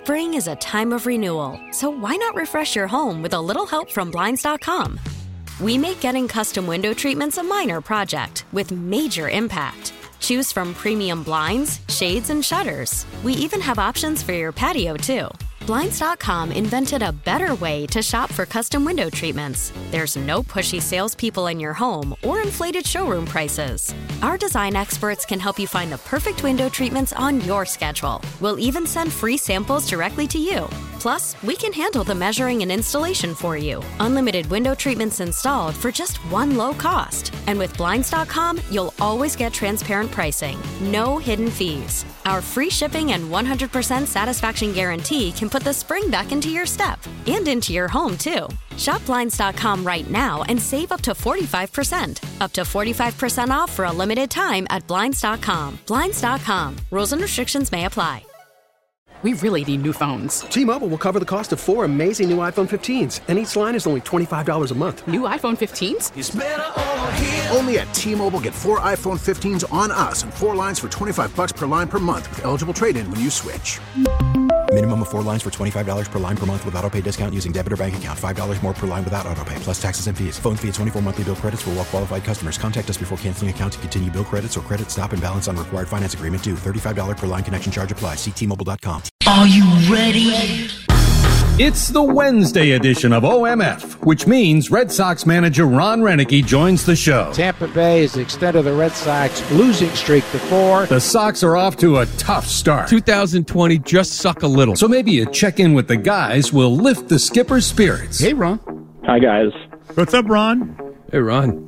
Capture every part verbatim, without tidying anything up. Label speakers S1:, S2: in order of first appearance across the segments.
S1: Spring is a time of renewal, so why not refresh your home with a little help from Blinds dot com? We make getting custom window treatments a minor project with major impact. Choose from premium blinds, shades, and shutters. We even have options for your patio, too. Blinds dot com invented a better way to shop for custom window treatments. There's no pushy salespeople in your home or inflated showroom prices. Our design experts can help you find the perfect window treatments on your schedule. We'll even send free samples directly to you. Plus, we can handle the measuring and installation for you. Unlimited window treatments installed for just one low cost. And with Blinds dot com, you'll always get transparent pricing. No hidden fees. Our free shipping and one hundred percent satisfaction guarantee can put the spring back into your step and into your home, too. Shop Blinds dot com right now and save up to forty-five percent. Up to forty-five percent off for a limited time at Blinds dot com. Blinds dot com. Rules and restrictions may apply.
S2: We really need new phones.
S3: T-Mobile will cover the cost of four amazing new iPhone fifteens, and each line is only twenty-five dollars a month.
S2: New iPhone fifteens?
S4: It's better over here. Only at T-Mobile, get four iPhone fifteens on us and four lines for twenty-five dollars per line per month with eligible trade-in when you switch.
S5: Minimum of four lines for twenty-five dollars per line per month with autopay discount using debit or bank account. five dollars more per line without autopay, plus taxes and fees. Phone fee at twenty-four monthly bill credits for well-qualified customers. Contact us before canceling account to continue bill credits or credit stop and balance on required finance agreement due. thirty-five dollars per line connection charge applies. See T Mobile dot com.
S6: Are you ready?
S7: It's the Wednesday edition of O M F, which means Red Sox manager Ron Roenicke joins the show.
S8: Tampa Bay has extended the Red Sox losing streak to four.
S7: The Sox are off to a tough start.
S9: two thousand twenty just suck a little.
S7: So maybe a check-in with the guys will lift the skipper's spirits.
S9: Hey, Ron.
S10: Hi, guys.
S9: What's up, Ron? Hey, Ron.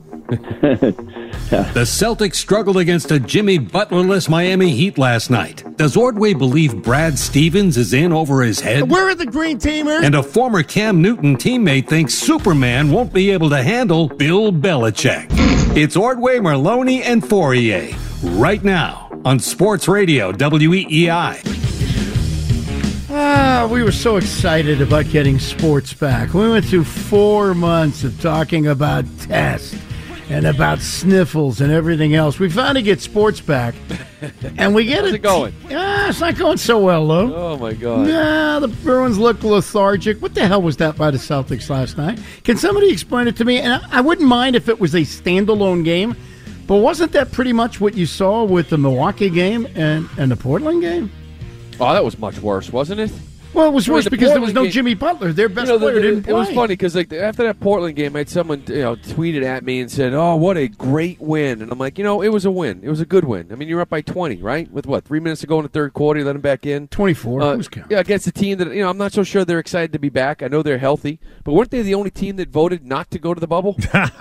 S7: The Celtics struggled against a Jimmy Butlerless Miami Heat last night. Does Ordway believe Brad Stevens is in over his head?
S9: Where are the green teamers?
S7: And a former Cam Newton teammate thinks Superman won't be able to handle Bill Belichick. It's Ordway, Merloni, and Fourier right now on Sports Radio W E E I.
S11: Ah, we were so excited about getting sports back. We went through four months of talking about tests and about sniffles and everything else. We finally get sports back, and we get
S12: How's
S11: it.
S12: it going?
S11: Yeah, it's not going so well, Lou.
S12: Oh, my God.
S11: Yeah, the Bruins look lethargic. What the hell was that by the Celtics last night? Can somebody explain it to me? And I, I wouldn't mind if it was a standalone game, but wasn't that pretty much what you saw with the Milwaukee game and, and the Portland game?
S12: Oh, that was much worse, wasn't it?
S11: Well, it was
S12: I mean,
S11: worse
S12: the
S11: because there was
S12: Portland
S11: no
S12: game,
S11: Jimmy Butler. Their best
S12: you know, the,
S11: player
S12: the,
S11: didn't
S12: it
S11: play.
S12: It was funny because like after that Portland game, I had someone you know tweeted at me and said, "Oh, what a great win!" And I'm like, you know, it was a win. It was a good win. I mean, you're up by twenty, right? With what three minutes to go in the third quarter, you let them back in.
S11: twenty-four.
S12: Uh,
S11: Who's counting?
S12: yeah, against a team that you know I'm not so sure they're excited to be back. I know they're healthy, but weren't they the only team that voted not to go to the bubble?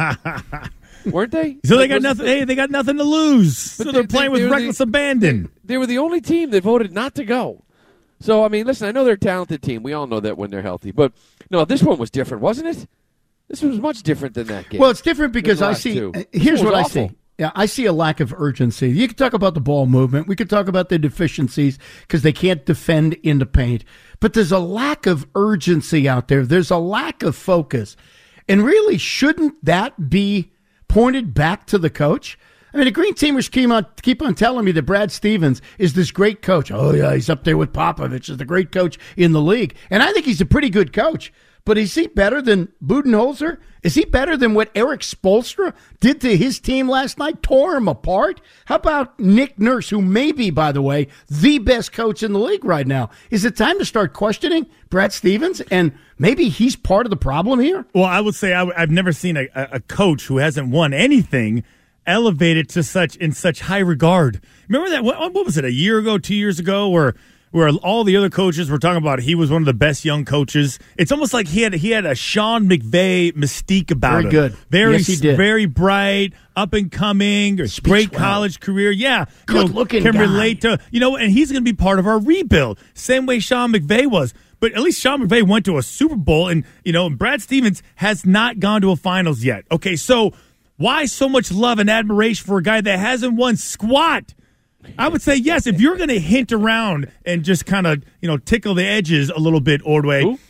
S12: Weren't they?
S9: So
S12: like,
S9: they got nothing. Hey, they got nothing to lose. So
S12: they,
S9: they're playing
S12: they,
S9: with
S12: they
S9: reckless
S12: the,
S9: abandon.
S12: They, they were the only team that voted not to go. So I mean, listen, I know they're a talented team. We all know that when they're healthy, but no, this one was different, wasn't it? This was much different than that game.
S11: Well, it's different because I see.
S12: Two.
S11: Here's what I
S12: awful.
S11: see. Yeah, I see a lack of urgency. You could talk about the ball movement. We could talk about the deficiencies because they can't defend in the paint. But there's a lack of urgency out there. There's a lack of focus. And really, shouldn't that be pointed back to the coach? I mean, the Green Teamers keep on, keep on telling me that Brad Stevens is this great coach. Oh, yeah, he's up there with Popovich as the great coach in the league. And I think he's a pretty good coach. But is he better than Budenholzer? Is he better than what Eric Spoelstra did to his team last night? Tore him apart? How about Nick Nurse, who may be, by the way, the best coach in the league right now? Is it time to start questioning Brad Stevens? And maybe he's part of the problem here?
S9: Well, I would say I, I've never seen a, a coach who hasn't won anything elevated to such in such high regard. Remember that? What, what was it? A year ago, two years ago, where where all the other coaches were talking about he was one of the best young coaches. It's almost like he had he had a Sean McVay mystique about
S11: very
S9: him.
S11: Very good.
S9: Very
S11: yes, he did.
S9: Very bright, up and coming, great well. college career. Yeah,
S11: good
S9: you know,
S11: looking
S9: can
S11: guy.
S9: relate to you know, and he's going to be part of our rebuild. Same way Sean McVay was. But at least Sean McVay went to a Super Bowl, and you know, and Brad Stevens has not gone to a finals yet. Okay, so why so much love and admiration for a guy that hasn't won squat? I would say yes. If you're going to hint around and just kind of, you know, tickle the edges a little bit, Ordway, Ooh.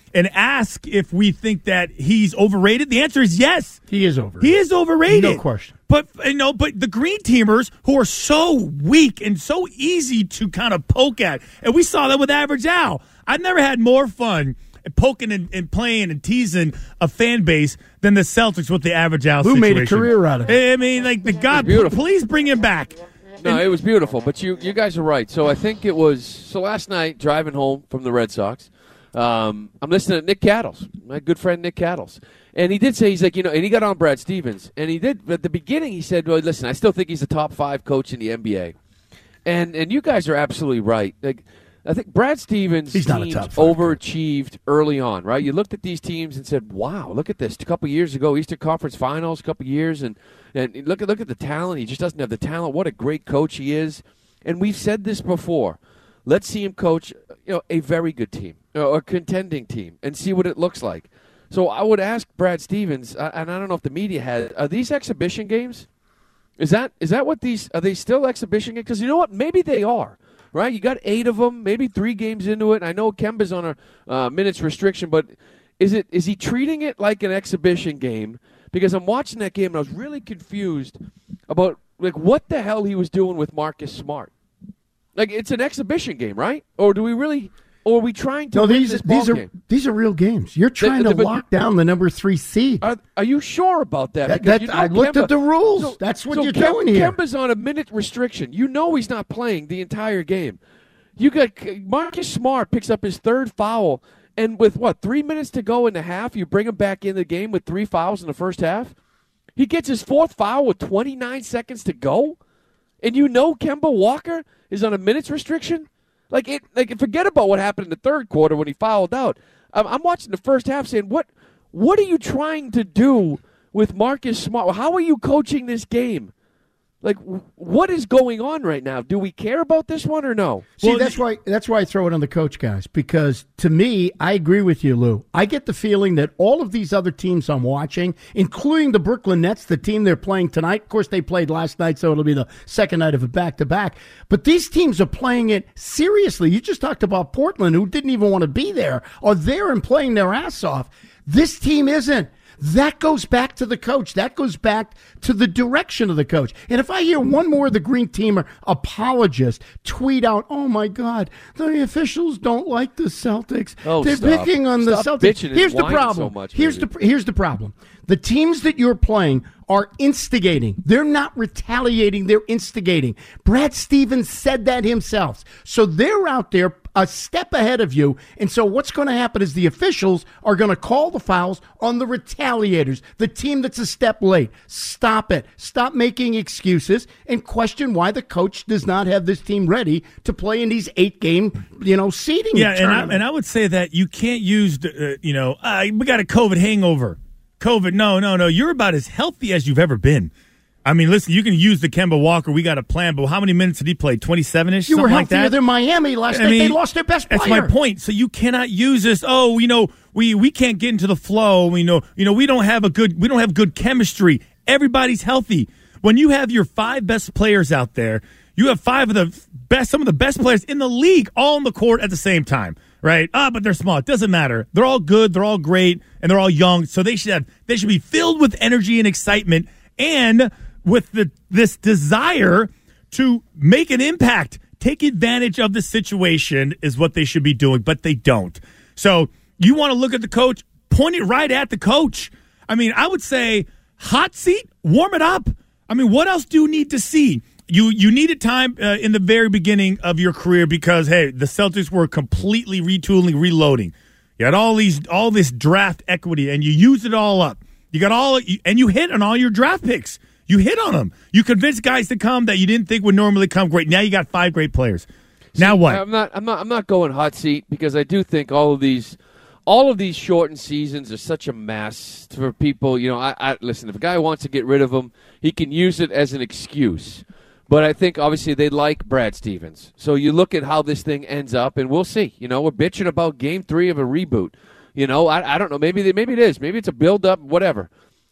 S9: and ask if we think that he's overrated, the answer is yes.
S11: He is overrated.
S9: He is overrated.
S11: No question.
S9: But you know, but the green teamers who are so weak and so easy to kind of poke at, and we saw that with Average Al. I've never had more fun poking and, and playing and teasing a fan base than the Celtics with the Average Al
S11: Who
S9: situation.
S11: made a career out of it?
S9: I mean, like the God, please bring him back.
S12: No, it was beautiful, but you you guys are right. So I think it was so last night driving home from the Red Sox. Um, I'm listening to Nick Cattles, my good friend Nick Cattles. And he did say, he's like, you know, and he got on Brad Stevens. And he did, at the beginning, he said, well, listen, I still think he's a top five coach in the N B A. And and you guys are absolutely right. Like, I think Brad Stevens'
S11: he's
S12: teams overachieved early on, right? You looked at these teams and said, wow, look at this. A couple years ago, Eastern Conference Finals, a couple years, and, and look at look at the talent. He just doesn't have the talent. What a great coach he is. And we've said this before. Let's see him coach, you know, a very good team, or a contending team, and see what it looks like. So I would ask Brad Stevens, and I don't know if the media had, are these exhibition games? Is that is that what these, are they still exhibition games? Because you know what? Maybe they are, right? You got eight of them, maybe three games into it. I know Kemba's on a uh, minutes restriction, but is it is he treating it like an exhibition game? Because I'm watching that game, and I was really confused about, like, what the hell he was doing with Marcus Smart. Like, it's an exhibition game, right? Or do we really... Or are we trying to
S11: no,
S12: win
S11: these,
S12: this
S11: these
S12: ball
S11: are
S12: game?
S11: These are real games. You're trying
S12: The-
S11: to
S12: the-
S11: lock down the number three seed.
S12: Are, are you sure about that?
S11: That-
S12: Because
S11: that-
S12: you know
S11: I looked
S12: Kemba-
S11: at the rules.
S12: So-
S11: That's what
S12: so
S11: you're
S12: Kem-
S11: doing here.
S12: Kemba's on a minute restriction. You know he's not playing the entire game. You got Marcus Smart picks up his third foul, and with what three minutes to go in the half, you bring him back in the game with three fouls in the first half. He gets his fourth foul with twenty-nine seconds to go, and you know Kemba Walker is on a minutes restriction. Like it, like forget about what happened in the third quarter when he fouled out. I'm, I'm watching the first half, saying, "What, what are you trying to do with Marcus Smart? How are you coaching this game? Like, what is going on right now? Do we care about this one or no?"
S11: See,
S12: Well,
S11: that's why that's why I throw it on the coach guys, because to me, I agree with you, Lou. I get the feeling that all of these other teams I'm watching, including the Brooklyn Nets, the team they're playing tonight, of course they played last night, so it'll be the second night of a back-to-back, but these teams are playing it seriously. You just talked about Portland, who didn't even want to be there, are there and playing their ass off. This team isn't. That goes back to the coach. That goes back to the direction of the coach. And if I hear one more of the Green Teamer apologists tweet out, "Oh my God, the officials don't like the Celtics.
S12: Oh,
S11: They're
S12: stop.
S11: picking on the
S12: Stop
S11: Celtics."
S12: bitching and
S11: Here's the
S12: whining
S11: problem.
S12: so much,
S11: here's
S12: baby.
S11: the here's the problem. The teams that you're playing are instigating. They're not retaliating. They're instigating. Brad Stevens said that himself. So they're out there a step ahead of you. And so what's going to happen is the officials are going to call the fouls on the retaliators, the team that's a step late. Stop it. Stop making excuses and question why the coach does not have this team ready to play in these eight-game, you know, seeding
S9: Yeah, and I,
S11: tournaments.
S9: and I would say that you can't use, uh, you know, uh, we got a COVID hangover. COVID, no, no, no. You're about as healthy as you've ever been. I mean, listen, you can use the Kemba Walker. We got a plan, but how many minutes did he play? twenty-seven-ish,
S11: You
S9: something
S11: were
S9: like
S11: healthier
S9: that?
S11: than Miami last
S9: I
S11: night.
S9: mean,
S11: They lost their best player.
S9: That's my point. So you cannot use this. Oh, you know, we we can't get into the flow. We know, you know, we don't have a good we don't have good chemistry. Everybody's healthy. When you have your five best players out there, you have five of the best, some of the best players in the league, all on the court at the same time, right? Ah, but they're small. It doesn't matter. They're all good. They're all great, and they're all young. So they should have they should be filled with energy and excitement, and with the this desire to make an impact, take advantage of the situation is what they should be doing, but they don't. So you want to look at the coach, point it right at the coach. I mean, I would say hot seat, warm it up. I mean, what else do you need to see? You you needed time uh, in the very beginning of your career because, hey, the Celtics were completely retooling, reloading. You had all these all this draft equity, and you used it all up. You got all, and you hit on all your draft picks. You hit on them. You convinced guys to come that you didn't think would normally come. Great. Now you got five great players. Now what?
S12: I'm not. I'm not. I'm not going hot seat because I do think all of these, all of these shortened seasons are such a mess for people. You know, I, I listen. If a guy wants to get rid of them, he can use it as an excuse. But I think obviously they like Brad Stevens. So you look at how this thing ends up, and we'll see. You know, we're bitching about Game Three of a reboot. You know, I, I don't know. Maybe they, maybe it is. Maybe it's a build up. Whatever.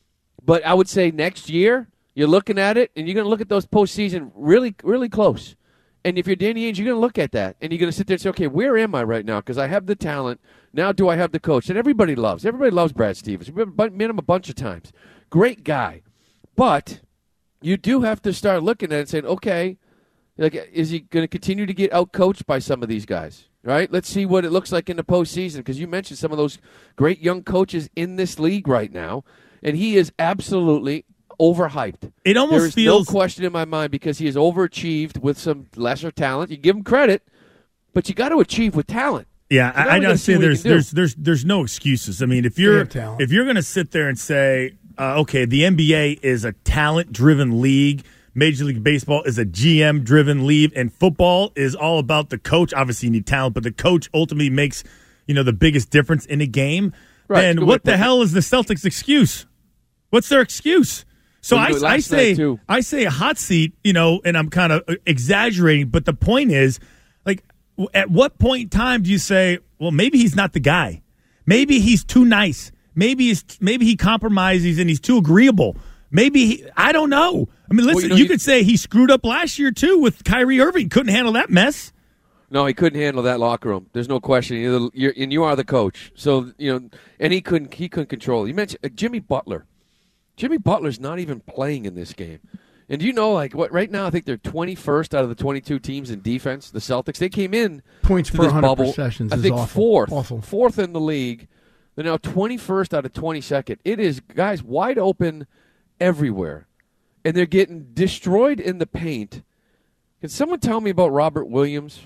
S12: But I would say next year. You're looking at it, and you're going to look at those postseason really, really close. And if you're Danny Ainge, you're going to look at that, and you're going to sit there and say, okay, where am I right now? Because I have the talent. Now do I have the coach? And everybody loves. Everybody loves Brad Stevens. We've met him a bunch of times. Great guy. But you do have to start looking at it and saying, okay, like, is he going to continue to get out-coached by some of these guys? Right? Let's see what it looks like in the postseason, because you mentioned some of those great young coaches in this league right now, and he is absolutely overhyped.
S9: It almost
S12: there is
S9: feels
S12: no question in my mind, because he has overachieved with some lesser talent. You give him credit, but you got to achieve with talent.
S9: Yeah,
S12: so
S9: I, I don't say there's there's
S12: do.
S9: there's there's no excuses. I mean, if you're if you're going to sit there and say, uh, okay, the N B A is a talent-driven league, Major League Baseball is a G M-driven league, and football is all about the coach. Obviously, you need talent, but the coach ultimately makes, you know, the biggest difference in a game.
S12: Right,
S9: then what the hell is the Celtics' excuse? What's their excuse? So I, I say I say a hot seat, you know, and I'm kind of exaggerating, but the point is, like, at what point in time do you say, well, maybe he's not the guy? Maybe he's too nice. Maybe he's, maybe he compromises and he's too agreeable. Maybe he, I don't know. I mean, listen, well, you, know, you, you could say he screwed up last year too with Kyrie Irving. Couldn't handle that mess.
S12: No, he couldn't handle that locker room. There's no question. You're, you're, and you are the coach, so you know. And he couldn't. He couldn't control it. You mentioned uh, Jimmy Butler. Jimmy Butler's not even playing in this game. And do you know, like, what? Right now, I think they're twenty-first out of the twenty-two teams in defense. The Celtics. They came in
S11: points
S12: to
S11: per
S12: this
S11: one hundred
S12: bubble,
S11: possessions.
S12: I
S11: is
S12: think
S11: awful.
S12: fourth,
S11: awful.
S12: fourth in the league. They're now twenty-first out of twenty-second. It is guys wide open everywhere, and they're getting destroyed in the paint. Can someone tell me about Robert Williams?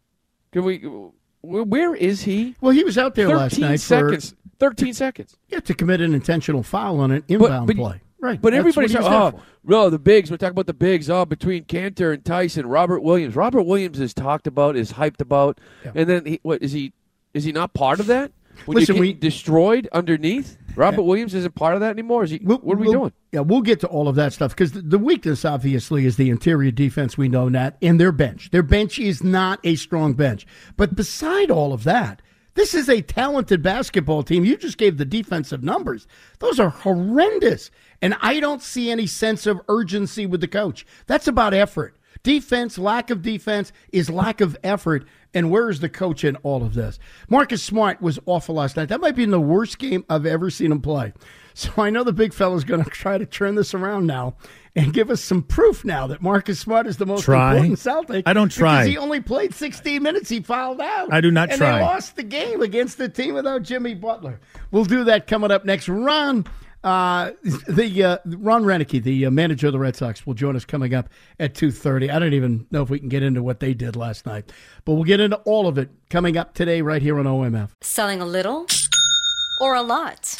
S12: Can we? Where is he?
S11: Well, he was out there last night
S12: seconds,
S11: for
S12: thirteen seconds.
S11: Yeah, to commit an intentional foul on an inbound
S12: but, but,
S11: play. Right.
S12: But everybody's
S11: saying,
S12: oh, no, the bigs. We're talking about the bigs. Oh, between Cantor and Tyson, Robert Williams. Robert Williams is talked about, is hyped about, yeah. and then he, what is he? Is he not part of that? When
S11: Listen,
S12: you
S11: we
S12: destroyed underneath. Robert yeah. Williams isn't part of that anymore. Is he?
S11: We'll,
S12: what are we
S11: we'll,
S12: doing?
S11: Yeah, we'll get to all of that stuff because the, the weakness, obviously, is the interior defense. We know that, and their bench. Their bench is not a strong bench. But beside all of that, this is a talented basketball team. You just gave the defensive numbers; those are horrendous, and I don't see any sense of urgency with the coach. That's about effort. Defense, lack of defense is lack of effort. And where is the coach in all of this? Marcus Smart was awful last night. That might be the worst game I've ever seen him play. So I know the big fella's going to try to turn this around now and give us some proof now that Marcus Smart is the most
S9: try.
S11: important Celtic.
S9: I don't try.
S11: Because he only played sixteen minutes. He fouled out.
S9: I do not
S11: and
S9: try.
S11: And they lost the game against the team without Jimmy Butler. We'll do that coming up next. Ron, uh, the uh, Ron Renicky, the uh, manager of the Red Sox, will join us coming up at two thirty. I don't even know if we can get into what they did last night, but we'll get into all of it coming up today right here on O M F.
S10: Selling a little or a lot?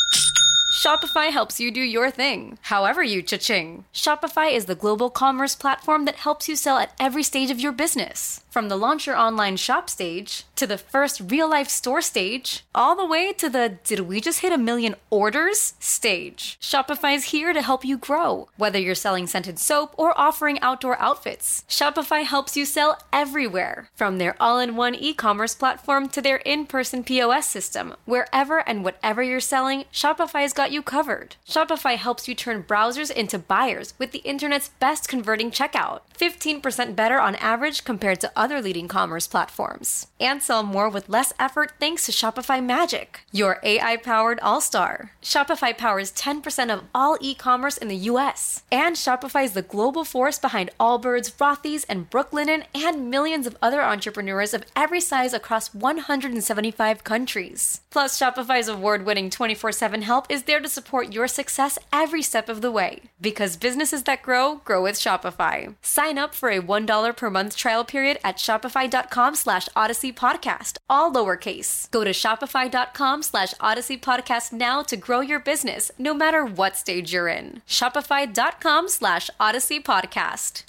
S10: Shopify helps you do your thing, however you cha-ching. Shopify is the global commerce platform that helps you sell at every stage of your business. From the launch your online shop stage, to the first real-life store stage, all the way to the did we just hit a million orders stage. Shopify's here to help you grow. Whether you're selling scented soap or offering outdoor outfits, Shopify helps you sell everywhere. From their all-in-one e-commerce platform to their in-person P O S system, wherever and whatever you're selling, Shopify's got you covered. Shopify helps you turn browsers into buyers with the internet's best converting checkout. fifteen percent better on average compared to other leading commerce platforms. And sell more with less effort thanks to Shopify Magic, your A I-powered all-star. Shopify powers ten percent of all e-commerce in the U S. And Shopify is the global force behind Allbirds, Rothy's, and Brooklinen, and millions of other entrepreneurs of every size across one hundred seventy-five countries. Plus, Shopify's award-winning twenty-four seven help is there to support your success every step of the way. Because businesses that grow, grow with Shopify. Sign up for a one dollar per month trial period at shopify.com slash Odyssey Podcast, all lowercase. Go to shopify.com slash Odyssey Podcast now to grow your business, no matter what stage you're in. Shopify.com slash Odyssey Podcast.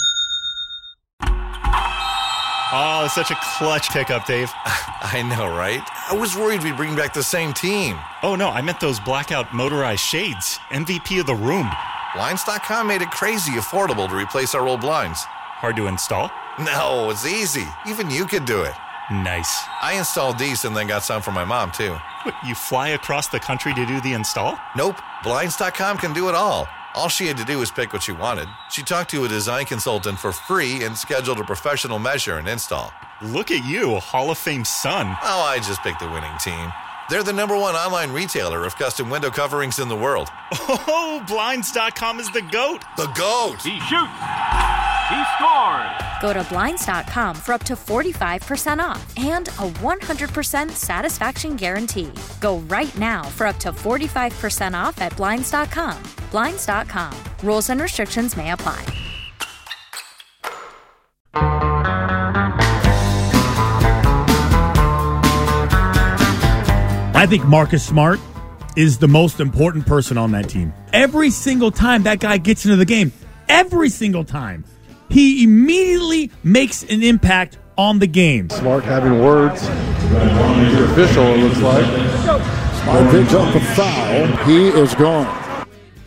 S13: Oh, such a clutch pickup, Dave. I know, right? I was worried we'd bring back the same team. Oh, no, I meant those blackout motorized shades. M V P of the room.
S14: Blinds dot com made it crazy affordable to replace our old blinds.
S13: Hard to install?
S14: No, it's easy. Even you could do it.
S13: Nice.
S14: I installed these and then got some for my mom, too.
S13: What, you fly across the country to do the install?
S14: Nope. Blinds dot com can do it all. All she had to do was pick what she wanted. She talked to a design consultant for free and scheduled a professional measure and install.
S13: Look at you, a Hall of Fame son.
S14: Oh, I just picked the winning team. They're the number one online retailer of custom window coverings in the world.
S13: Oh, Blinds dot com is the GOAT.
S14: The GOAT.
S15: He shoots. He scores.
S1: Go to Blinds dot com for up to forty-five percent off and a one hundred percent satisfaction guarantee. Go right now for up to forty-five percent off at Blinds dot com. Blinds dot com. Rules and restrictions may apply.
S9: I think Marcus Smart is the most important person on that team. Every single time that guy gets into the game, every single time, he immediately makes an impact on the game.
S16: Smart having words. The official, it looks like. Smart picks up the foul. He is gone.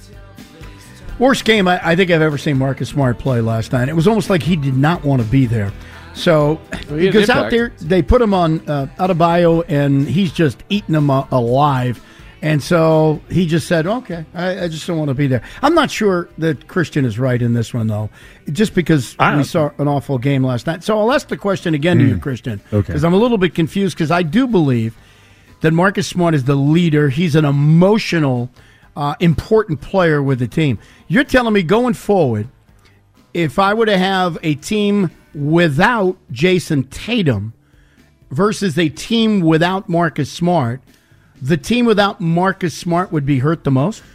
S11: Worst game I, I think I've ever seen Marcus Smart play last night. It was almost like he did not want to be there. So
S12: Well,
S11: he goes out there, they put him on uh, Adebayo, and he's just eating them uh, alive. And so he just said, okay, I, I just don't want to be there. I'm not sure that Christian is right in this one, though, just because we saw an awful game last night. So I'll ask the question again to
S9: Mm.
S11: you, Christian,
S9: Okay.
S11: because I'm a little bit confused, because I do believe that Marcus Smart is the leader. He's an emotional, uh, important player with the team. You're telling me going forward, if I were to have a team without Jason Tatum versus a team without Marcus Smart, the team without Marcus Smart would be hurt the most?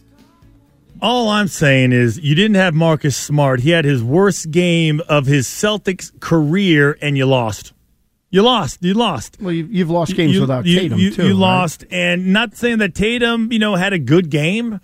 S9: All I'm saying is you didn't have Marcus Smart. He had his worst game of his Celtics career, and you lost. You lost. You lost.
S11: Well, you, you've lost games
S9: You-
S11: without
S9: you-
S11: Tatum,
S9: you,
S11: too.
S9: You
S11: right?
S9: lost, and not saying that Tatum, you know, had a good game.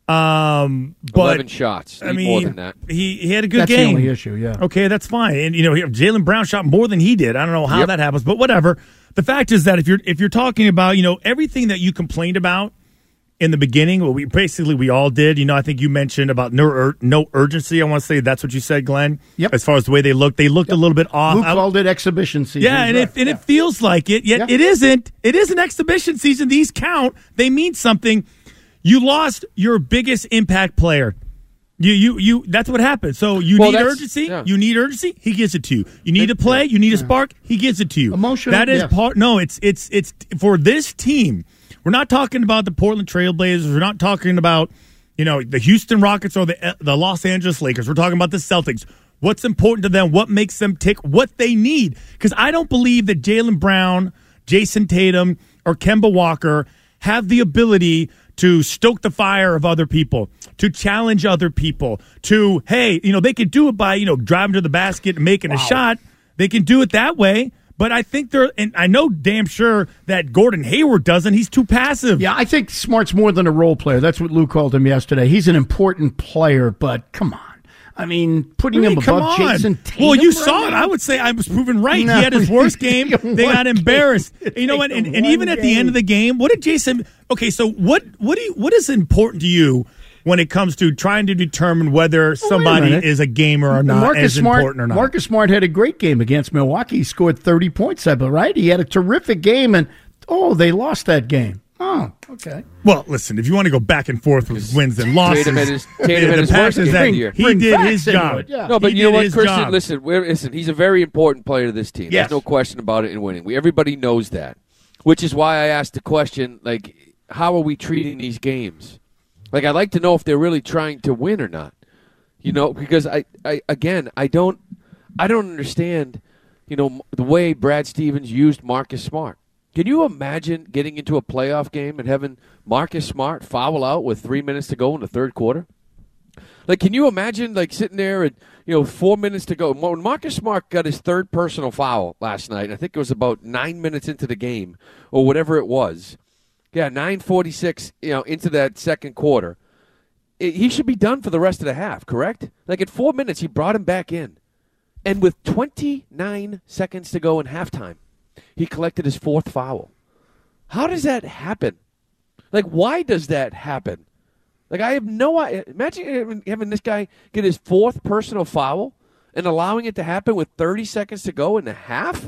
S9: Um, but
S12: eleven shots.
S9: I
S12: Need
S9: mean,
S12: more than that.
S9: He he had a good
S11: That's the
S9: game.
S11: only issue, yeah.
S9: Okay, that's fine. And you know, Jaylen Brown shot more than he did. I don't know how
S12: Yep.
S9: that happens, but whatever. The fact is that if you're if you're talking about, you know, everything that you complained about in the beginning, well, we basically we all did. You know, I think you mentioned about no ur- no urgency. I want to say that's what you said, Glenn.
S11: Yep.
S9: As far as the way they looked, they looked a little bit off.
S11: Luke
S9: I-
S11: called it exhibition season.
S9: yeah, and,
S11: He's
S9: it,
S11: right.
S9: and
S11: Yeah.
S9: it feels like it, yet
S11: Yeah.
S9: it isn't. It is an exhibition season. These count. They mean something. You lost your biggest impact player. You, you, you. That's what happened. So you
S12: Well,
S9: need
S12: that's-
S9: urgency.
S12: yeah.
S9: You need urgency. He gives it to you. You need to play. You need a spark. He gives it to you.
S11: Emotional,
S9: That is
S11: yes.
S9: part. No, it's it's it's for this team. We're not talking about the Portland Trailblazers. We're not talking about, you know, the Houston Rockets or the the Los Angeles Lakers. We're talking about the Celtics. What's important to them? What makes them tick? What they need? Because I don't believe that Jaylen Brown, Jason Tatum, or Kemba Walker have the ability to stoke the fire of other people, to challenge other people, to, hey, you know, they can do it by, you know, driving to the basket and making a shot. They can do it that way. But I think they're, and I know damn sure that Gordon Hayward doesn't. He's too passive.
S11: Yeah, I think Smart's more than a role player. That's what Lou called him yesterday. He's an important player, but come on. I mean, putting
S9: I mean,
S11: him
S9: come
S11: above
S9: on.
S11: Jason Tatum.
S9: Well, you
S11: right
S9: saw it.
S11: now?
S9: I would say I was proven right.
S11: No,
S9: he had his worst game.
S11: one
S9: They got
S11: game.
S9: embarrassed. You know what? And, and
S11: One
S9: even at the end of the game, what did Jason? Okay, so what? What do you? What is important to you when it comes to trying to determine whether somebody
S11: minute.
S9: is a gamer or not,
S11: Marcus
S9: as
S11: Smart,
S9: important or not?
S11: Marcus Smart had a great game against Milwaukee. He scored thirty points, I believe, right? He had a terrific game, and, oh, they lost that game. Oh, okay.
S9: Well, listen, if you want to go back and forth with wins and losses,
S12: Tatum had his- Tatum had
S9: the
S12: his
S9: fact
S12: worst
S9: is
S12: game
S9: that
S12: of the year.
S9: he
S11: Bring
S9: did
S11: facts
S9: his
S11: into
S9: job.
S11: it, yeah.
S12: No, but
S9: He
S12: you know
S9: did
S12: what,
S9: his
S12: Christian?
S9: job.
S12: Listen, we're, listen. He's a very important player to this team.
S11: Yes.
S12: There's no question about it in winning. We, everybody knows that, which is why I asked the question, like, how are we treating these games? Like, I'd like to know if they're really trying to win or not. You know, because I, I again, I don't, I don't understand, you know, the way Brad Stevens used Marcus Smart. Can you imagine getting into a playoff game and having Marcus Smart foul out with three minutes to go in the third quarter? Like, can you imagine, like, sitting there and, you know, four minutes to go? When Marcus Smart got his third personal foul last night, I think it was about nine minutes into the game or whatever it was. Yeah, nine forty-six, you know, into that second quarter. It, he should be done for the rest of the half, correct? Like, at four minutes, he brought him back in. And with twenty-nine seconds to go in halftime, he collected his fourth foul. How does that happen? Like, why does that happen? Like, I have no idea. Imagine having, having this guy get his fourth personal foul and allowing it to happen with thirty seconds to go in the half.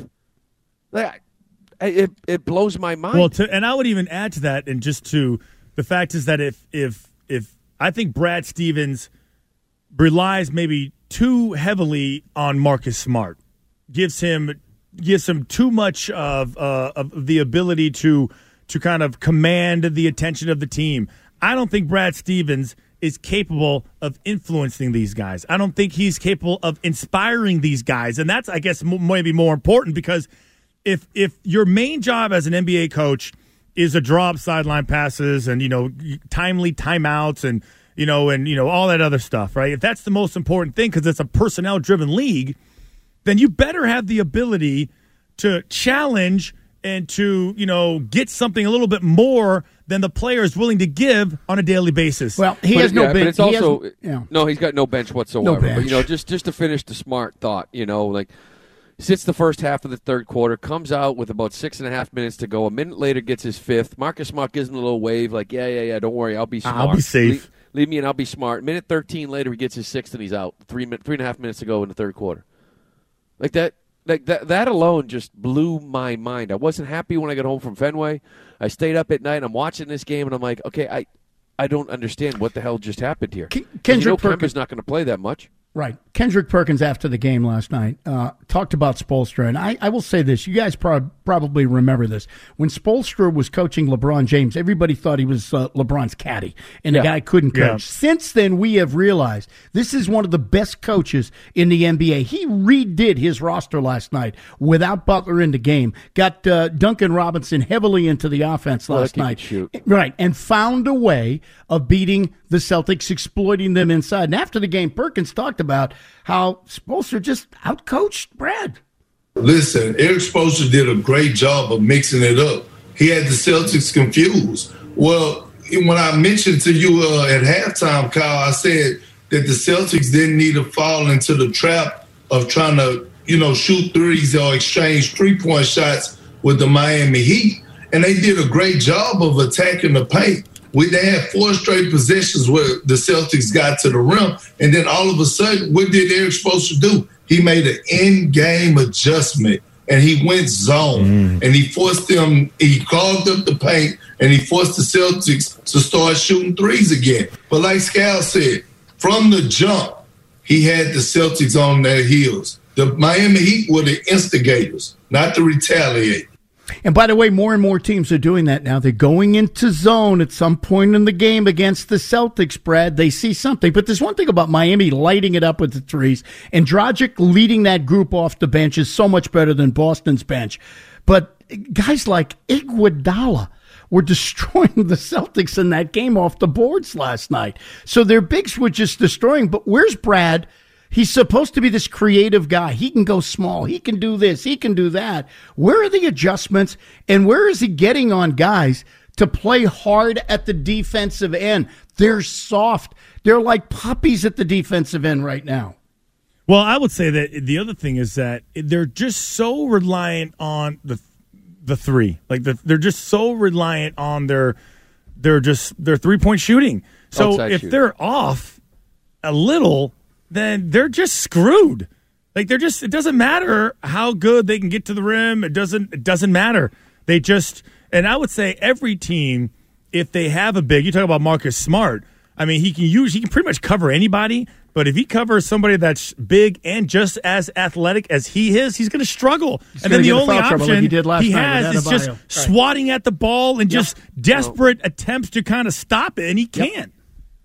S12: Like, I, it it blows my mind.
S9: Well, to, and I would even add to that, and just to the fact is that if if if I think Brad Stevens relies maybe too heavily on Marcus Smart. Gives him gives him too much of uh, of the ability to to kind of command the attention of the team. I don't think Brad Stevens is capable of influencing these guys. I don't think he's capable of inspiring these guys, and that's, I guess, m- maybe more important, because if if your main job as an N B A coach is to draw up sideline passes and, you know, timely timeouts and, you know, and, you know, all that other stuff, right? If that's the most important thing, because it's a personnel-driven league, then you better have the ability to challenge and to, you know, get something a little bit more than the player is willing to give on a daily basis.
S11: Well, he
S12: but,
S11: has no
S12: yeah,
S11: bench.
S12: But it's also
S11: has, you know,
S12: no, he's got no bench whatsoever.
S11: No bench.
S12: But, you know, just just to finish the Smart thought, you know, like sits the first half of the third quarter, comes out with about six and a half minutes to go. A minute later, gets his fifth. Marcus Smart gives him a little wave, like, yeah, yeah, yeah, don't worry, I'll be smart.
S9: I'll be safe.
S12: Leave, leave me and I'll be smart. Minute thirteen later, he gets his sixth and he's out. Three three and a half minutes to go in the third quarter. Like that. Like that, that alone just blew my mind. I wasn't happy when I got home from Fenway. I stayed up at night. I'm watching this game, and I'm like, okay, I, I don't understand what the hell just happened here.
S11: K-
S12: Kendrick you know
S11: Perkins
S12: Kemba's not going to play that much.
S11: Right. Kendrick Perkins, after the game last night, uh, talked about Spoelstra. And I, I will say this. You guys pro- probably remember this. When Spoelstra was coaching LeBron James, everybody thought he was uh, LeBron's caddy, and
S9: yeah.
S11: the guy couldn't coach.
S9: Yeah.
S11: Since then, we have realized this is one of the best coaches in the N B A. He redid his roster last night without Butler in the game. Got uh, Duncan Robinson heavily into the offense last
S12: well,
S11: night.
S12: Shoot.
S11: Right. And found a way of beating the Celtics, exploiting them inside. And after the game, Perkins talked about how Spoelstra just outcoached Brad.
S17: Listen, Eric Spoelstra did a great job of mixing it up. He had the Celtics confused. Well, when I mentioned to you uh, at halftime, Kyle, I said that the Celtics didn't need to fall into the trap of trying to, you know, shoot threes or exchange three-point shots with the Miami Heat. And they did a great job of attacking the paint. We, they had four straight possessions where the Celtics got to the rim, and then all of a sudden, what did Eric Spoelstra do? He made an in-game adjustment, and he went zone, mm. and he forced them, he clogged up the paint, and he forced the Celtics to start shooting threes again. But like Scal said, from the jump, he had the Celtics on their heels. The Miami Heat were the instigators, not to retaliate.
S11: And by the way, more and more teams are doing that now. They're going into zone at some point in the game against the Celtics, Brad. They see something. But there's one thing about Miami lighting it up with the threes, and Dragic leading that group off the bench is so much better than Boston's bench. But guys like Iguodala were destroying the Celtics in that game off the boards last night. So their bigs were just destroying. But where's Brad? He's supposed to be this creative guy. He can go small. He can do this. He can do that. Where are the adjustments? And where is he getting on guys to play hard at the defensive end? They're soft. They're like puppies at the defensive end right now.
S9: Well, I would say that the other thing is that they're just so reliant on the the three. Like the, they're just so reliant on their their just their three-point shooting. So
S12: Outside
S9: if
S12: shooting.
S9: they're off a little, then they're just screwed. Like they're just, it doesn't matter how good they can get to the rim. It doesn't, it doesn't matter. They just, and I would say every team, if they have a big, you talk about Marcus Smart. I mean, he can use, he can pretty much cover anybody, but if he covers somebody that's big and just as athletic as he is, he's going to struggle.
S11: He's
S9: and then the only
S11: foul
S9: option
S11: like he,
S9: he,
S11: he
S9: has is just
S11: right.
S9: swatting at the ball and
S11: Yep.
S9: just desperate attempts to kind of stop it, and he
S11: Yep.
S9: can't.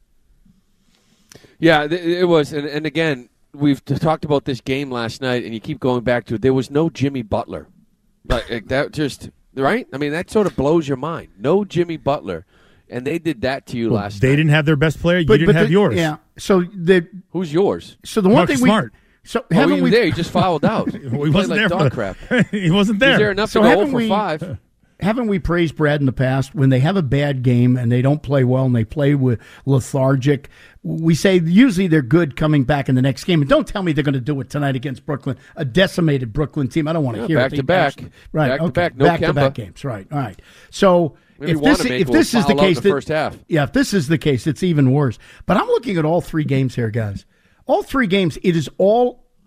S12: Yeah, it was. And, and again, we've talked about this game last night, and you keep going back to it. There was no Jimmy Butler. Like, that just, right? I mean, that sort of blows your mind. No Jimmy Butler. And they did that to you
S9: Well,
S12: last
S9: they
S12: night.
S9: didn't have their best player. You
S11: But-
S9: didn't
S11: but
S9: have
S11: the-
S9: yours.
S11: Yeah. So the
S12: Who's yours?
S11: so the one
S9: Marcus
S11: thing we
S9: Smart.
S11: so
S12: Oh,
S11: haven't
S12: he
S11: we
S12: was there. He just fouled out.
S9: Well, he
S12: Played
S9: wasn't
S12: like
S9: there.
S12: dog
S9: for
S12: crap.
S9: he wasn't there.
S12: He's there enough
S11: So
S12: to go
S11: haven't
S12: oh for
S11: we-
S12: five.
S11: Haven't we praised Brad in the past when they have a bad game and they don't play well and they play with lethargic? We say usually they're good coming back in the next game. And don't tell me they're going to do it tonight against Brooklyn, a decimated Brooklyn team. I don't want to
S12: Yeah,
S11: hear
S12: back
S11: it.
S12: to back.
S11: Right.
S12: Back to
S11: okay.
S12: back. No
S11: back to back
S12: Kemba.
S11: games. Right. All right. So
S12: Maybe
S11: if
S12: wanna
S11: this,
S12: make
S11: if
S12: a
S11: this is the
S12: foul out in
S11: case,
S12: the
S11: that-
S12: first half.
S11: yeah, if this is the case, it's even worse. But I'm looking at all three games here, guys. All three games, it is all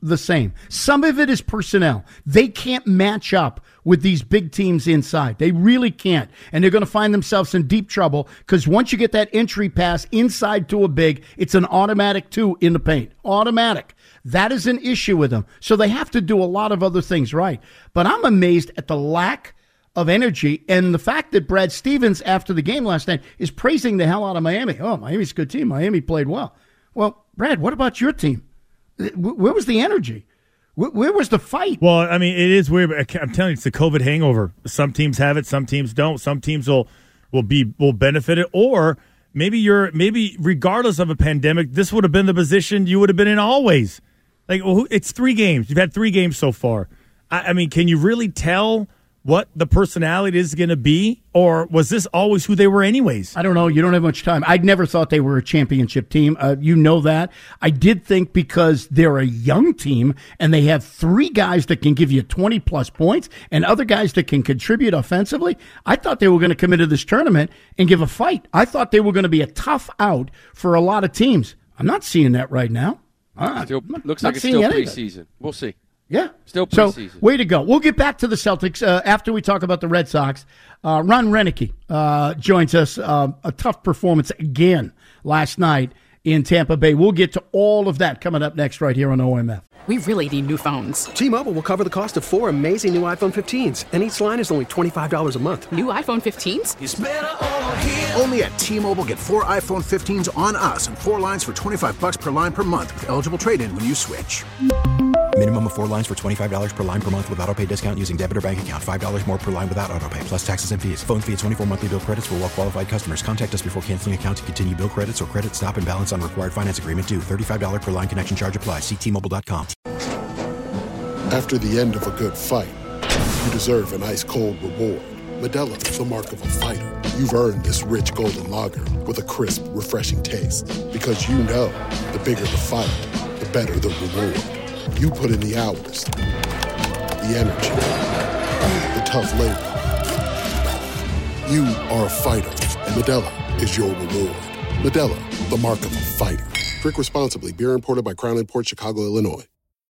S11: the same. Some of it is personnel. They can't match up with these big teams inside. They really can't. And they're going to find themselves in deep trouble because once you get that entry pass inside to a big, it's an automatic two in the paint. Automatic. That is an issue with them. So they have to do a lot of other things right. But I'm amazed at the lack of energy and the fact that Brad Stevens, after the game last night, is praising the hell out of Miami. Oh, Miami's a good team. Miami played well. Well, Brad, what about your team? Where was the energy? Where was the fight?
S9: Well, I mean, it is weird. But I'm telling you, it's the COVID hangover. Some teams have it, some teams don't. Some teams will will be will benefit it, or maybe you're maybe regardless of a pandemic, this would have been the position you would have been in always. Like, well, it's three games. You've had three games so far. I, I mean, can you really tell what the personality is going to be, or was this always who they were anyways?
S11: I don't know. You don't have much time. I'd never thought they were a championship team. Uh, you know that. I did think because they're a young team and they have three guys that can give you twenty-plus points and other guys that can contribute offensively, I thought they were going to come into this tournament and give a fight. I thought they were going to be a tough out for a lot of teams. I'm not seeing that right now. Uh,
S12: still, looks
S11: not
S12: like it's still
S11: anything.
S12: preseason. We'll see.
S11: Yeah.
S12: Still
S11: so,
S12: preseason.
S11: way to go. We'll get back to the Celtics uh, after we talk about the Red Sox. Uh, Ron Renicky uh, joins us. Uh, a tough performance again last night in Tampa Bay. We'll get to all of that coming up next right here on O M F.
S2: We really need new phones.
S3: T-Mobile will cover the cost of four amazing new iPhone fifteens, and each line is only twenty-five dollars a month.
S2: New iPhone fifteens?
S4: It's better over here. Only at T-Mobile, get four iPhone fifteens on us and four lines for twenty-five bucks per line per month with eligible trade-in when you switch.
S5: Minimum of four lines for twenty-five dollars per line per month with autopay discount using debit or bank account. five dollars more per line without autopay, plus taxes and fees. Phone fee at twenty-four monthly bill credits for well-qualified customers. Contact us before canceling account to continue bill credits or credit stop and balance on required finance agreement due. thirty-five dollars per line connection charge applies. See T Mobile dot com.
S18: After the end of a good fight, you deserve an ice-cold reward. Modelo is the mark of a fighter. You've earned this rich golden lager with a crisp, refreshing taste. Because you know, the bigger the fight, the better the reward. You put in the hours, the energy, the tough labor. You are a fighter, and Modelo is your reward. Modelo, the mark of a fighter. Drink responsibly. Beer imported by Crown Imports, Chicago, Illinois.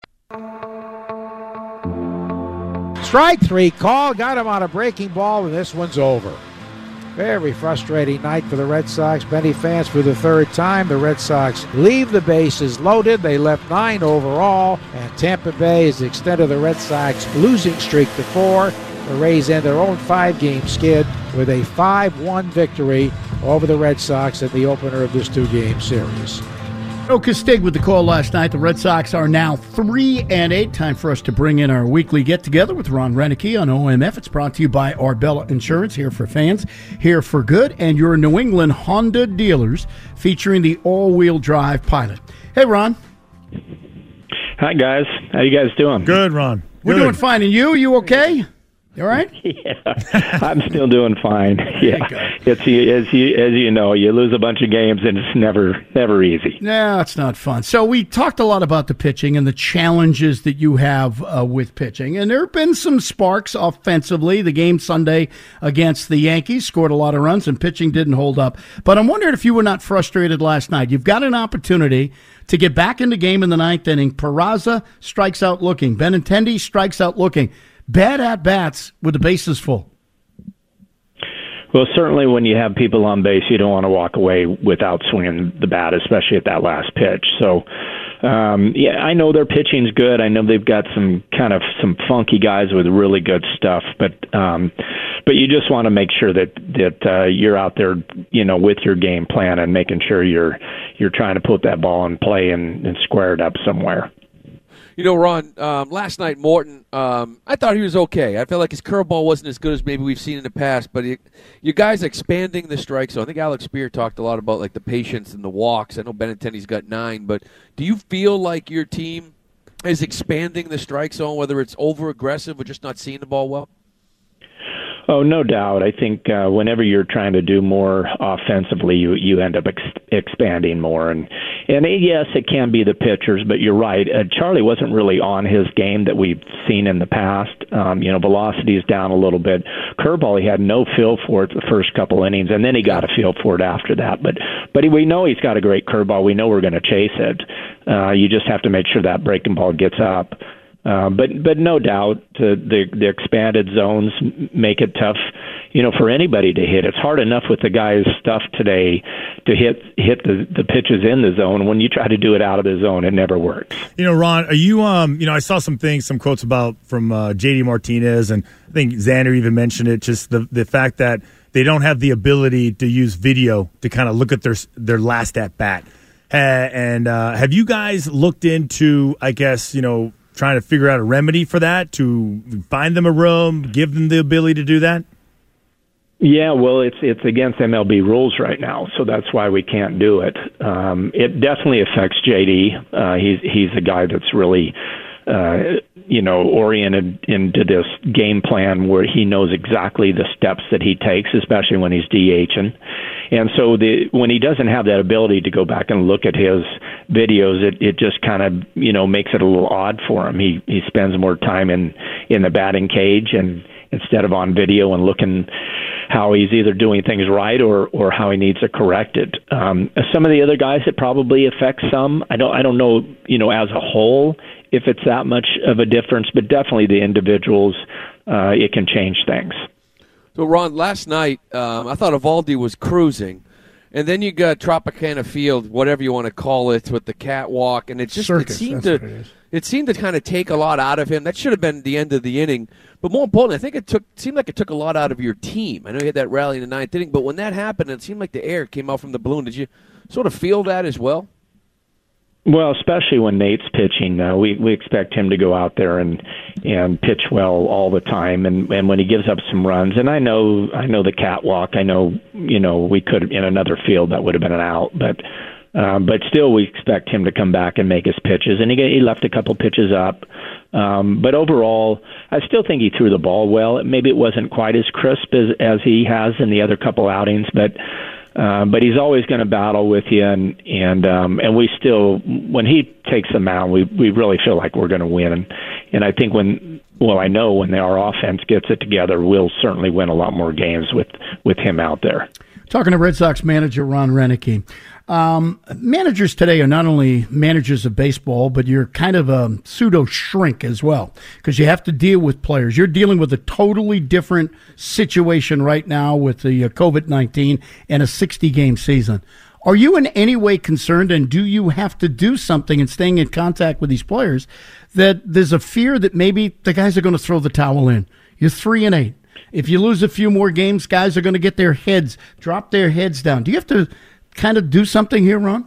S8: Strike three call, got him on a breaking ball, and this one's over. Very frustrating night for the Red Sox. Benny fans for the third time. The Red Sox leave the bases loaded. They left nine overall, and Tampa Bay has extended the Red Sox losing streak to four. The Rays end their own five-game skid with a five one victory over the Red Sox in the opener of this two-game series.
S11: Oka Stig with the call last night. The Red Sox are now three and eight. Time for us to bring in our weekly get-together with Ron Renicky on O M F. It's brought to you by Arbella Insurance, here for fans, here for good, and your New England Honda dealers, featuring the all-wheel drive Pilot. Hey, Ron.
S19: Hi, guys. How you guys doing?
S9: Good, Ron.
S11: We're
S9: Good.
S11: doing fine. And you? You okay? You all right?
S19: Yeah, I'm still doing fine. Yeah, it's as you as you know, you lose a bunch of games, and it's never never easy.
S11: No, it's not fun. So we talked a lot about the pitching and the challenges that you have uh, with pitching, and there have been some sparks offensively. The game Sunday against the Yankees scored a lot of runs, and pitching didn't hold up. But I'm wondering if you were not frustrated last night. You've got an opportunity to get back in the game in the ninth inning. Peraza strikes out looking. Benintendi strikes out looking. Bad at-bats with the bases full.
S19: Well, certainly when you have people on base, you don't want to walk away without swinging the bat, especially at that last pitch. So, um, yeah, I know their pitching's good. I know they've got some kind of some funky guys with really good stuff, but um, but you just want to make sure that that uh, you're out there, you know, with your game plan and making sure you're you're trying to put that ball in play and, and square it up somewhere.
S12: You know, Ron, um, last night, Morton, um, I thought he was okay. I felt like his curveball wasn't as good as maybe we've seen in the past, but he, you guys expanding the strike zone. I think Alex Spear talked a lot about like the patience and the walks. I know Benintendi's got nine, but do you feel like your team is expanding the strike zone, whether it's over-aggressive or just not seeing the ball well?
S19: Oh, no doubt. I think uh, whenever you're trying to do more offensively, you you end up ex- expanding more. And and yes, it can be the pitchers, but you're right. Uh, Charlie wasn't really on his game that we've seen in the past. Um, you know, velocity is down a little bit. Curveball, he had no feel for it the first couple innings, and then he got a feel for it after that. But but we know he's got a great curveball. We know we're going to chase it. Uh, you just have to make sure that breaking ball gets up. Uh, but but no doubt uh, the the expanded zones make it tough, you know, for anybody to hit. It's hard enough with the guys' stuff today to hit hit the, the pitches in the zone. When you try to do it out of the zone, it never works.
S9: You know, Ron, are you um you know I saw some things, some quotes about from uh, J D Martinez, and I think Xander even mentioned it. Just the the fact that they don't have the ability to use video to kind of look at their their last at bat. Uh, and uh, have you guys looked into, I guess, you know, trying to figure out a remedy for that, to find them a room, give them the ability to do that?
S19: Yeah, well, it's it's against M L B rules right now, so that's why we can't do it. Um, it definitely affects J D. Uh, he's he's a guy that's really, uh, you know, oriented into this game plan where he knows exactly the steps that he takes, especially when he's DHing. And so the when he doesn't have that ability to go back and look at his videos, it, it just kind of, you know, makes it a little odd for him. He he spends more time in, in the batting cage and instead of on video and looking how he's either doing things right or, or how he needs to correct it. Um, some of the other guys, it probably affects some. I don't I don't know, you know, as a whole if it's that much of a difference, but definitely the individuals, uh, it can change things.
S12: So, Ron, last night, um, I thought Eovaldi was cruising, and then you got Tropicana Field, whatever you want to call it, with the catwalk, and it just
S11: Circus,
S12: it seemed
S11: that's
S12: to
S11: what it is.
S12: it seemed to kind of take a lot out of him. That should have been the end of the inning, but more importantly, I think it took seemed like it took a lot out of your team. I know you had that rally in the ninth inning, but when that happened, it seemed like the air came out from the balloon. Did you sort of feel that as well?
S19: Well, especially when Nate's pitching, uh, we we expect him to go out there and and pitch well all the time. And, and when he gives up some runs, and I know I know the catwalk. I know you know we could in another field that would have been an out, but um, but still we expect him to come back and make his pitches. And he he left a couple pitches up, um, but overall, I still think he threw the ball well. Maybe it wasn't quite as crisp as as he has in the other couple outings, but. Uh, but he's always going to battle with you, and and um, and we still, when he takes the mound, we we really feel like we're going to win. And, and I think when, well, I know when our offense gets it together, we'll certainly win a lot more games with, with him out there.
S11: Talking to Red Sox manager Ron Roenicke. Um, managers today are not only managers of baseball, but you're kind of a pseudo shrink as well, because you have to deal with players. You're dealing with a totally different situation right now with the uh, COVID nineteen and a sixty-game season. Are you in any way concerned, and do you have to do something in staying in contact with these players, that there's a fear that maybe the guys are going to throw the towel in? You're three and eight. If you lose a few more games, guys are going to get their heads, drop their heads down. Do you have to kind of do something here, Ron?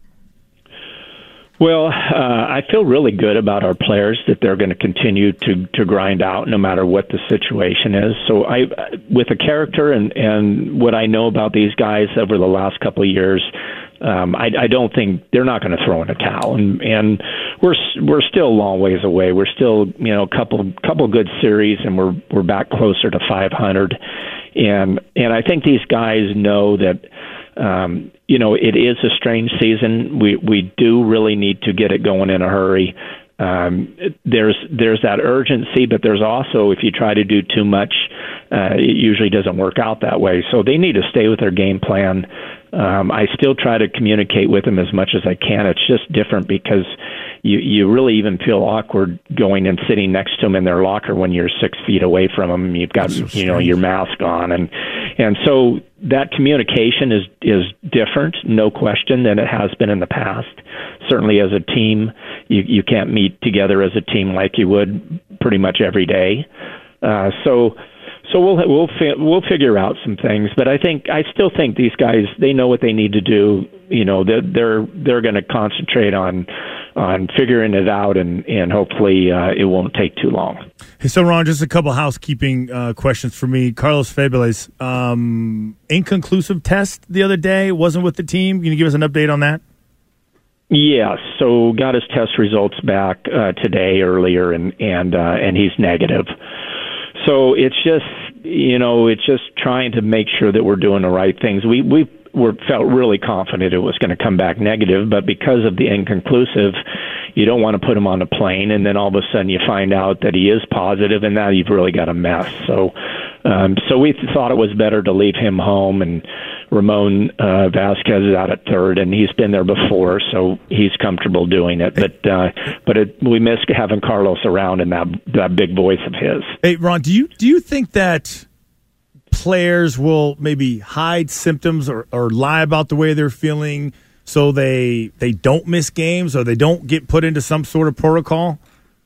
S19: Well, uh, I feel really good about our players that they're going to continue to, to grind out no matter what the situation is. So I, with the character and, and what I know about these guys over the last couple of years, um, I, I don't think they're not going to throw in a towel. And, and we're we're still a long ways away. We're still, you know, a couple couple good series, and we're we're back closer to five hundred. And and I think these guys know that. Um, you know, it is a strange season. We we do really need to get it going in a hurry. Um, there's there's that urgency, but there's also, if you try to do too much, uh, it usually doesn't work out that way. So they need to stay with their game plan. Um, I still try to communicate with them as much as I can. It's just different because you you really even feel awkward going and sitting next to them in their locker when you're six feet away from them. You've got so you know your mask on, and and so that communication is is different, no question, than it has been in the past. Certainly, as a team, you you can't meet together as a team like you would pretty much every day. Uh, so. So we'll we'll fi- we'll figure out some things, but I think I still think these guys, they know what they need to do. You know, they're they're, they're going to concentrate on on figuring it out, and and hopefully uh, it won't take too long.
S9: Hey, so Ron, just a couple housekeeping uh, questions for me. Carlos Fabiles, um, inconclusive test the other day, wasn't with the team. Can you give us an update on that?
S19: Yes, so got his test results back uh, today earlier, and and uh, and he's negative. So it's just, you know, it's just trying to make sure that we're doing the right things. We we were felt really confident it was going to come back negative, but because of the inconclusive, you don't want to put him on a plane, and then all of a sudden you find out that he is positive, and now you've really got a mess. So, um, so we thought it was better to leave him home, and Ramon uh, Vasquez is out at third, and he's been there before, so he's comfortable doing it. But uh, but it, we miss having Carlos around and that that big voice of his.
S9: Hey, Ron, do you do you think that players will maybe hide symptoms or, or lie about the way they're feeling so they they don't miss games or they don't get put into some sort of protocol?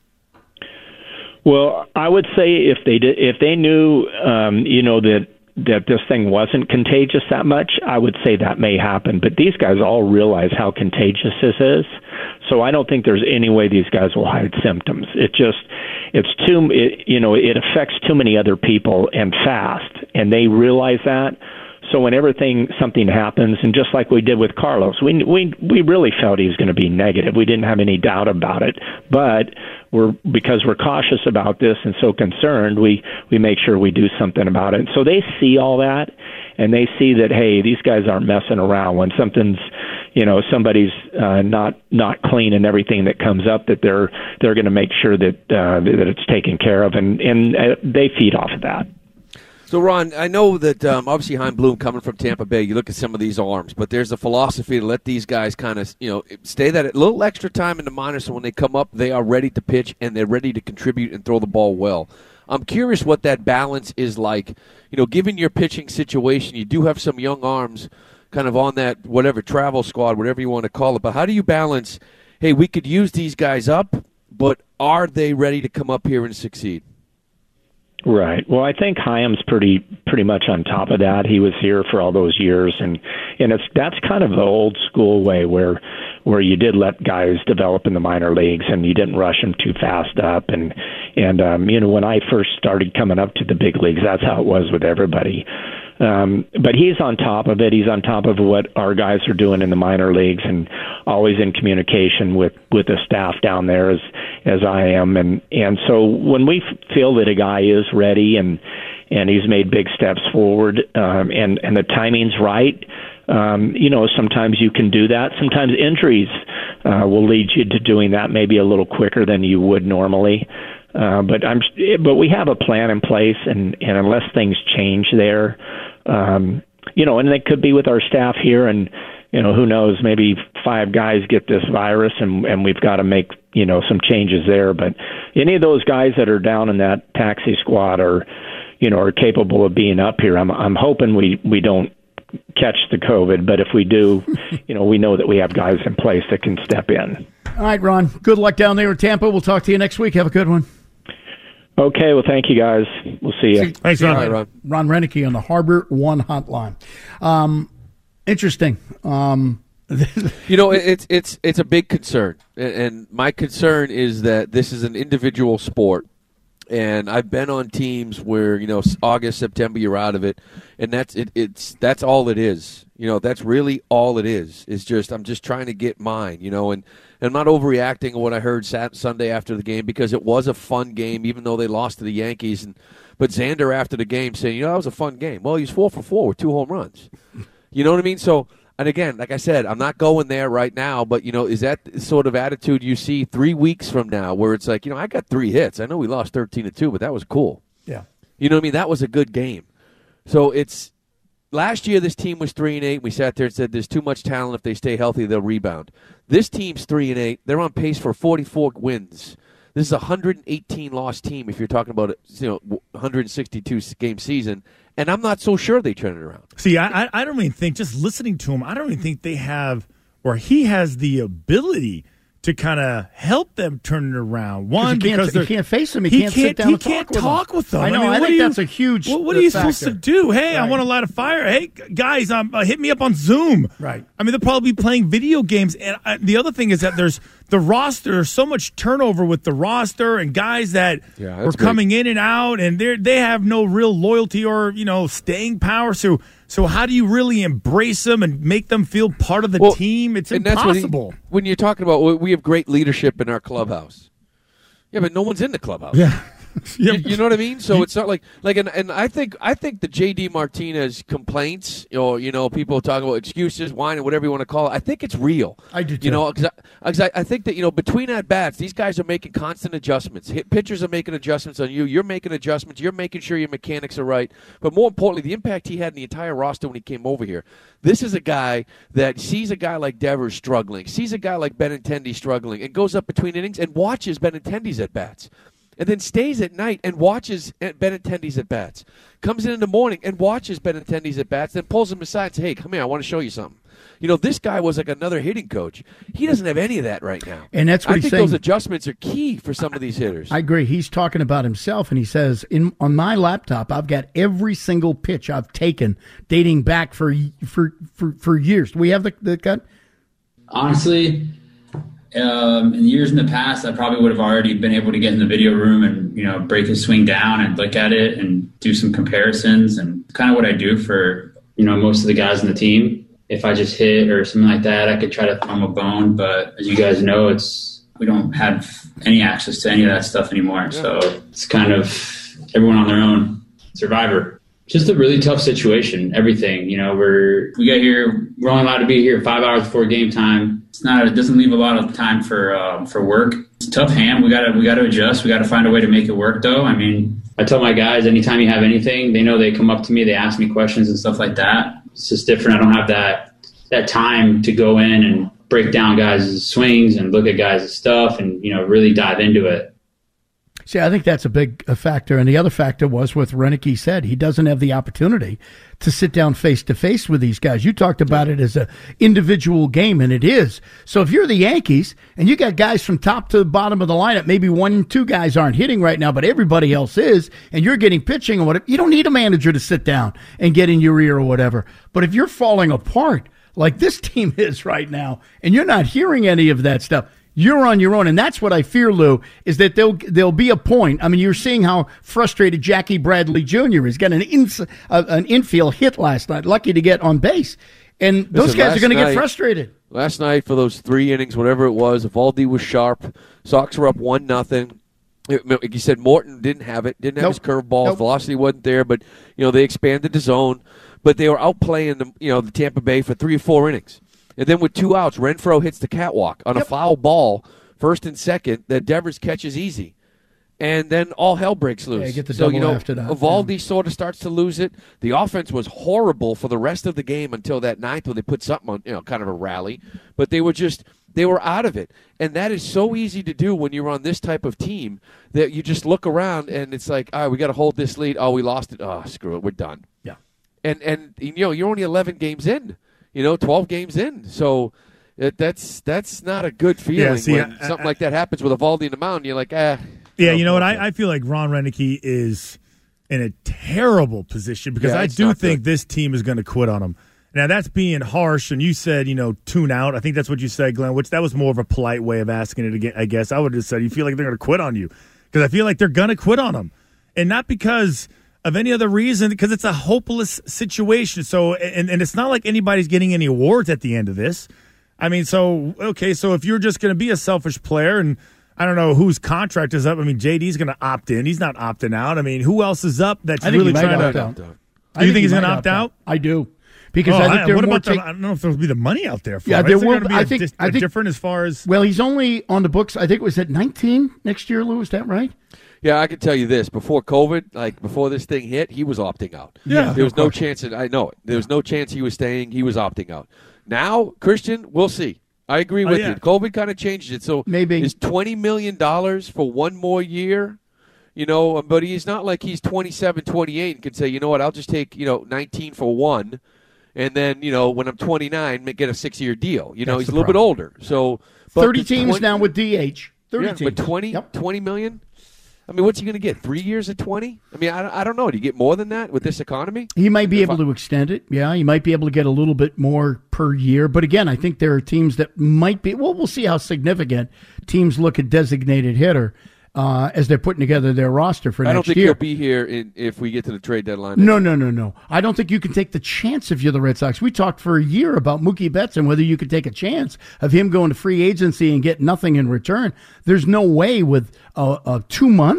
S19: Well, I would say if they did, if they knew, um, you know, that that this thing wasn't contagious that much, I would say that may happen. But these guys all realize how contagious this is, so I don't think there's any way these guys will hide symptoms. It just, it's too, it, you know, it affects too many other people and fast, and they realize that. So when everything, something happens, and just like we did with Carlos, we we we really felt he was going to be negative. We didn't have any doubt about it, but we're because we're cautious about this and so concerned, we we make sure we do something about it. So they see all that, and they see that, hey, these guys aren't messing around. When something's, you know, somebody's uh, not not clean and everything that comes up, that they're they're going to make sure that uh, that it's taken care of, and and uh, they feed off of that.
S12: So, Ron, I know that um, obviously Chaim Bloom coming from Tampa Bay, you look at some of these arms, but there's a philosophy to let these guys kind of, you know, stay that a little extra time in the minors so when they come up, they are ready to pitch and they're ready to contribute and throw the ball well. I'm curious what that balance is like. You know, given your pitching situation, you do have some young arms kind of on that whatever travel squad, whatever you want to call it, but how do you balance, hey, we could use these guys up, but are they ready to come up here and succeed?
S19: Right. Well, I think Chaim's pretty pretty much on top of that. He was here for all those years, and and it's that's kind of the old school way where where you did let guys develop in the minor leagues and you didn't rush them too fast up. And and um, you know, when I first started coming up to the big leagues, that's how it was with everybody. Um, but he's on top of it. He's on top of what our guys are doing in the minor leagues, and always in communication with, with the staff down there as as I am. And, and so when we feel that a guy is ready and and he's made big steps forward, um, and and the timing's right, um, you know, sometimes you can do that. Sometimes injuries uh, will lead you to doing that maybe a little quicker than you would normally. Uh, but I'm, but we have a plan in place, and, and unless things change there, um, you know, and it could be with our staff here, and you know, who knows, maybe five guys get this virus, and and we've got to make, you know, some changes there. But any of those guys that are down in that taxi squad are, you know, are capable of being up here. I'm I'm hoping we we don't catch the COVID, but if we do, you know, we know that we have guys in place that can step in.
S11: All right, Ron. Good luck down there in Tampa. We'll talk to you next week. Have a good one.
S19: Okay, well, thank you, guys. We'll see you.
S11: See, Thanks, Ron. Right, Ron. Ron Renicky on the Harbor One hotline. Um, interesting. Um,
S12: you know, it's it's it's a big concern, and my concern is that this is an individual sport, and I've been on teams where, you know, August, September, you're out of it, and that's it. It's that's all it is. You know, that's really all it is. It's just I'm just trying to get mine. You know, and. I'm not overreacting to what I heard Sat- Sunday after the game, because it was a fun game, even though they lost to the Yankees. And but Xander after the game saying, you know, that was a fun game. Well, he's four for four with two home runs. You know what I mean? So, and again, like I said, I'm not going there right now, but, you know, is that the sort of attitude you see three weeks from now where it's like, you know, I got three hits. I know we lost thirteen to two, but that was cool.
S11: Yeah.
S12: You know what I mean? That was a good game. So it's, last year, this team was three and eight. We sat there and said, "There's too much talent. If they stay healthy, they'll rebound." This team's three and eight. They're on pace for forty-four wins. This is a one hundred eighteen loss team. If you're talking about a, you know, one hundred sixty-two game season, and I'm not so sure they turn it around.
S9: See, I I don't even think, just listening to him, I don't even think they have, or he has the ability to kind of help them turn it around. One, because
S11: he can't face them. He,
S9: he
S11: can't,
S9: can't
S11: sit down
S9: he
S11: and
S9: can't
S11: talk,
S9: talk
S11: with
S9: them.
S11: them. I know.
S9: I, mean,
S11: I think
S9: you,
S11: that's a huge.
S9: What, what are you supposed
S11: factor.
S9: to do? Hey,
S11: right.
S9: I want to light a fire. Hey, guys, um, uh, hit me up on Zoom.
S11: Right.
S9: I mean, they'll probably be playing video games. And uh, the other thing is that there's the roster. There's so much turnover with the roster, and guys that
S12: yeah,
S9: are coming in and out, and they they have no real loyalty or, you know, staying power. So. So how do you really embrace them and make them feel part of the
S12: well,
S9: team? It's
S12: and
S9: impossible.
S12: That's when, he, when you're talking about, we have great leadership in our clubhouse. Yeah, but no one's in the clubhouse.
S9: Yeah.
S12: you, you know what I mean? So it's not like like and, and I think I think the J D Martinez complaints, or you know, people talk about excuses, whining, whatever you want to call it. I think it's real.
S11: I do too.
S12: You know, because I, I, I think that you know between at bats, these guys are making constant adjustments. Hit pitchers are making adjustments on you. You're making adjustments. You're making sure your mechanics are right. But more importantly, the impact he had in the entire roster when he came over here. This is a guy that sees a guy like Devers struggling, sees a guy like Benintendi struggling, and goes up between innings and watches Benintendi's at bats. And then stays at night and watches Benintendi's at bats. Comes in in the morning and watches Benintendi's at bats, then pulls him aside and says, hey, come here, I want to show you something. You know, this guy was like another hitting coach. He doesn't have any of that right now.
S11: And that's what
S12: I
S11: he's
S12: think
S11: saying.
S12: Those adjustments are key for some of these hitters.
S11: I agree. He's talking about himself, and he says, "In on my laptop, I've got every single pitch I've taken dating back for for for, for years." Do we have the, the cut?
S20: Honestly, Um, in years in the past, I probably would have already been able to get in the video room and, you know, break his swing down and look at it and do some comparisons. And kind of what I do for, you know, most of the guys on the team. If I just hit or something like that, I could try to throw him a bone. But as you guys know, it's we don't have any access to any of that stuff anymore. Yeah. So it's kind of everyone on their own. Survivor. Just a really tough situation. Everything, you know, we're we get here. We're only allowed to be here five hours before game time. It's not. It doesn't leave a lot of time for uh, for work. It's a tough hand. We gotta we gotta adjust. We gotta find a way to make it work. Though, I mean, I tell my guys anytime you have anything, they know they come up to me. They ask me questions and stuff like that. It's just different. I don't have that that time to go in and break down guys' swings and look at guys' stuff and you know really dive into it.
S11: See, I think that's a big a factor. And the other factor was what Renicky said. He doesn't have the opportunity to sit down face-to-face with these guys. You talked about it as an individual game, and it is. So if you're the Yankees and you got guys from top to the bottom of the lineup, maybe one, two guys aren't hitting right now, but everybody else is, and you're getting pitching or whatever, you don't need a manager to sit down and get in your ear or whatever. But if you're falling apart like this team is right now, and you're not hearing any of that stuff, you're on your own, and that's what I fear, Lou, is that there'll, there'll be a point. I mean, you're seeing how frustrated Jackie Bradley Junior is. Got an, in, uh, an infield hit last night, lucky to get on base. And those
S12: Listen,
S11: guys are going to get
S12: night,
S11: frustrated.
S12: Last night, for those three innings, whatever it was, Eovaldi was sharp. Sox were up one nothing. Like you said, Morton didn't have it, didn't have
S11: Nope.
S12: his curveball.
S11: Nope.
S12: Velocity wasn't there, but you know they expanded the zone. But they were outplaying the, you know, the Tampa Bay for three or four innings. And then with two outs, Renfroe hits the catwalk on yep. a foul ball, first and second, that Devers catches easy. And then all hell breaks loose.
S11: Yeah, you get the
S12: so,
S11: double
S12: you know,
S11: after that.
S12: Eovaldi
S11: Yeah.
S12: sort of starts to lose it. The offense was horrible for the rest of the game until that ninth where they put something on, you know, kind of a rally. But they were just, they were out of it. And that is so easy to do when you're on this type of team that you just look around and it's like, all right, we got to hold this lead. Oh, we lost it. Oh, screw it. We're done.
S11: Yeah.
S12: And, and you know, you're only eleven games in, you know, twelve games in. So it, that's that's not a good feeling
S9: Yeah, see,
S12: when
S9: I-
S12: something
S9: I-
S12: like that happens with Eovaldi in the mound. You're like, ah.
S9: Yeah,
S12: oh,
S9: you know what?
S12: okay.
S9: I, I feel like Ron Renicky is in a terrible position because
S12: Yeah,
S9: I
S12: it's
S9: do
S12: not
S9: think
S12: good.
S9: this team is going to quit on him. Now, that's being harsh, and you said, you know, tune out. I think that's what you said, Glenn, which that was more of a polite way of asking it again, I guess. I would have said, you feel like they're going to quit on you because I feel like they're going to quit on him. And not because of any other reason, because it's a hopeless situation. So, and, and it's not like anybody's getting any awards at the end of this. I mean, so, okay, so if you're just going to be a selfish player and I don't know whose contract is up. I mean, J D's going to opt in. He's not opting out. I mean, who else is up that's
S11: I think
S9: really
S11: he might
S9: trying
S11: opt
S9: to
S11: out.
S9: Do
S11: I
S9: you think,
S11: he
S9: he's going to
S11: might
S9: opt out?
S11: I do. Because
S9: Oh,
S11: I think they're
S9: what
S11: more
S9: about the,
S11: take-
S9: I don't know if there'll be the money out there for
S11: Yeah,
S9: him.
S11: there
S9: Is
S11: will.
S9: gonna be
S11: I
S9: a
S11: think.
S9: dis-
S11: I
S9: a
S11: think
S9: different as far as
S11: Well, he's only on the books. I think it was at nineteen next year, Lou. Is that right?
S12: Yeah, I can tell you this. Before COVID, like before this thing hit, he was opting out.
S11: Yeah.
S12: There was no chance that I know it. There was no chance he was staying. He was opting out. Now, Christian, we'll see. I agree
S9: Oh,
S12: with
S9: yeah.
S12: you. COVID kind of changed it. So
S11: maybe
S12: is twenty million dollars for one more year, you know, but he's not like he's twenty-seven, twenty-eight and can say, you know what, I'll just take, you know, nineteen for one. And then, you know, when I'm twenty-nine, get a six-year deal. You know,
S11: That's
S12: he's a
S11: the
S12: little
S11: problem.
S12: bit older. So, but
S11: Thirty
S12: the
S11: teams
S12: twenty
S11: now with D H. Thirty
S12: yeah,
S11: teams.
S12: but twenty,
S11: Yep.
S12: twenty million? I mean, what's he going to get? Three years at twenty? I mean, I, I don't know. Do you get more than that with this economy?
S11: He might be
S12: If
S11: able
S12: I-
S11: to extend it. Yeah, he might be able to get a little bit more per year. But again, I think there are teams that might be. Well, we'll see how significant teams look at designated hitter uh, as they're putting together their roster for
S12: I don't
S11: next
S12: think
S11: year.
S12: he'll be here in, if we get to the trade deadline.
S11: No, no, no, no. I don't think you can take the chance if you're the Red Sox. We talked for a year about Mookie Betts and whether you could take a chance of him going to free agency and get nothing in return. There's no way with uh, uh, two months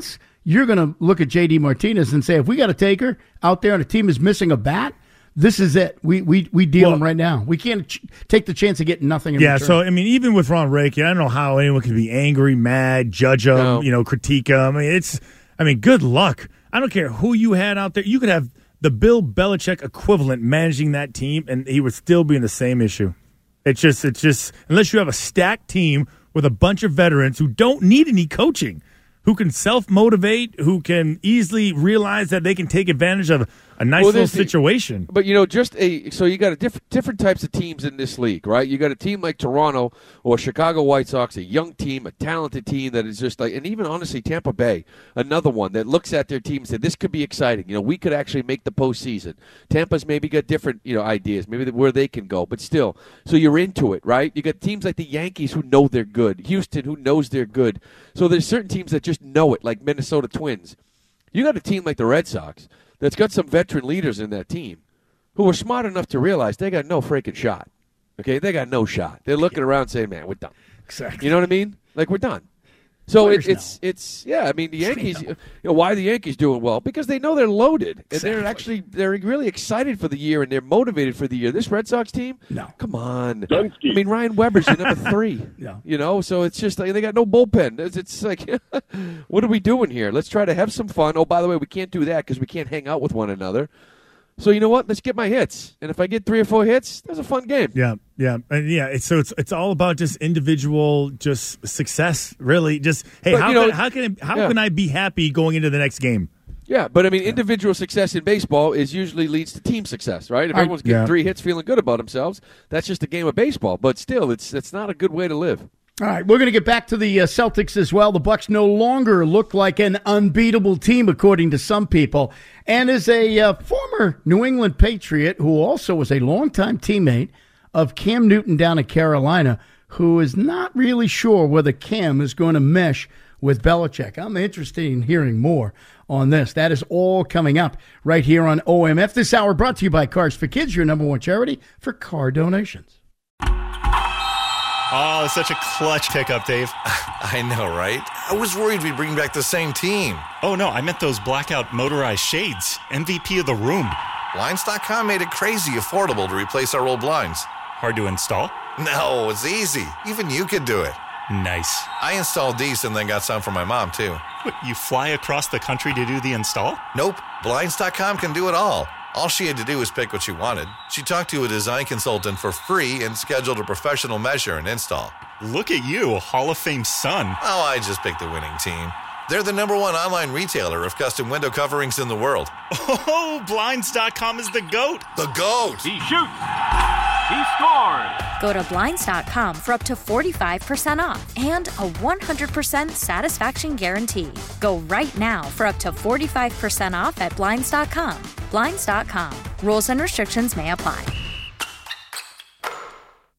S11: you're going to look at J D Martinez and say, if we got a taker out there and a team is missing a bat, this is it. We we we deal well, him right now. We can't ch- take the chance of getting nothing in
S9: yeah,
S11: return.
S9: so, I mean, even with Ron Reiki, I don't know how anyone can be angry, mad, judge him, no. you know, critique him. I mean, it's, I mean, good luck. I don't care who you had out there. You could have the Bill Belichick equivalent managing that team, and he would still be in the same issue. It's just, it's just, unless you have a stacked team with a bunch of veterans who don't need any coaching, who can self-motivate, who can easily realize that they can take advantage of a nice
S12: well,
S9: little situation.
S12: The, but, you know, just a – so you got a diff- different types of teams in this league, right? You got a team like Toronto or Chicago White Sox, a young team, a talented team that is just like – and even, honestly, Tampa Bay, another one that looks at their team and says, this could be exciting. You know, we could actually make the postseason. Tampa's maybe got different, you know, ideas, maybe where they can go. But still, so you're into it, right? You got teams like the Yankees who know they're good, Houston who knows they're good. So there's certain teams that just know it, like Minnesota Twins. You got a team like the Red Sox that's got some veteran leaders in that team who are smart enough to realize they got no freaking shot. Okay, they got no shot. They're looking around saying, man, we're done.
S11: Exactly.
S12: You know what I mean? Like, we're done. So it, it's, it's yeah, I mean, the Yankees, you know, why are the Yankees doing well? Because they know they're loaded. And exactly. they're actually, they're really excited for the year, and they're motivated for the year. This Red Sox team?
S11: No.
S12: Come on. Dunsky. I mean, Ryan Weber's your number three.
S11: Yeah.
S12: You know, so it's just like, they got no bullpen. It's, it's like, what are we doing here? Let's try to have some fun. Oh, by the way, we can't do that because we can't hang out with one another. So you know what? Let's get my hits, and if I get three or four hits, that's a fun game.
S9: Yeah, yeah, and yeah. It's, so it's it's all about just individual, just success. Really, just hey,
S12: but,
S9: how
S12: you know,
S9: can how can how
S12: yeah.
S9: can I be happy going into the next game?
S12: Yeah, but I mean, individual success in baseball is usually leads to team success, right? If everyone's getting
S9: yeah.
S12: three hits, feeling good about themselves, that's just a game of baseball. But still, it's it's not a good way to live.
S11: All right, we're going to get back to the uh, Celtics as well. The Bucks no longer look like an unbeatable team, according to some people. And as a uh, former New England Patriot, who also was a longtime teammate of Cam Newton down in Carolina, who is not really sure whether Cam is going to mesh with Belichick. I'm interested in hearing more on this. That is all coming up right here on O M F. This hour brought to you by Cars for Kids, your number one charity for car donations.
S13: Oh, such a clutch pickup, Dave. I know, right? I was worried we'd bring back the same team. Oh, no, I meant those blackout motorized shades. M V P of the room.
S14: Blinds dot com made it crazy affordable to replace our old blinds.
S13: Hard to install?
S14: No, it's easy. Even you could do it.
S13: Nice.
S14: I installed these and then got some for my mom, too.
S13: What, you fly across the country to do the install?
S14: Nope. Blinds dot com can do it all. All she had to do was pick what she wanted. She talked to a design consultant for free and scheduled a professional measure and install.
S13: Look at you, a Hall of Fame son.
S14: Oh, I just picked the winning team. They're the number one online retailer of custom window coverings in the world.
S13: Oh, Blinds dot com is the GOAT.
S14: The GOAT.
S15: He shoots. He scored.
S1: Go to Blinds dot com for up to forty-five percent off and a one hundred percent satisfaction guarantee. Go right now for up to forty-five percent off at Blinds dot com. Blinds dot com. Rules and restrictions may apply.